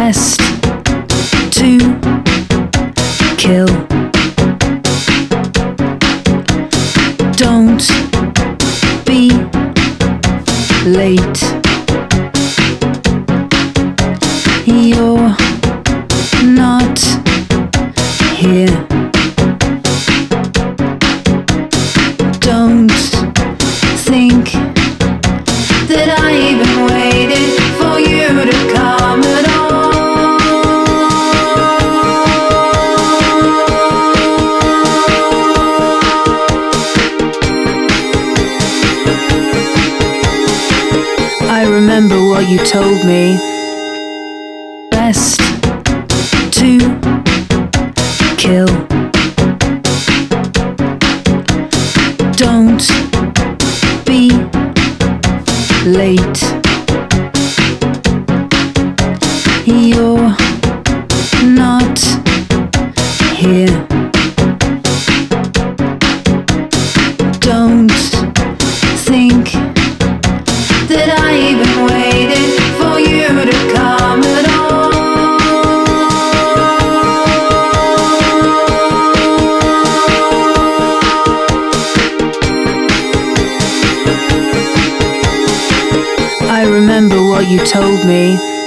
best to kill. Don't be late. You're not here. Don't think that I even waited for you to come at all. I remember what you told me. Best to kill. Don't be late. You're not here. Don't think that I even waited for you to come at all. I remember what you told me.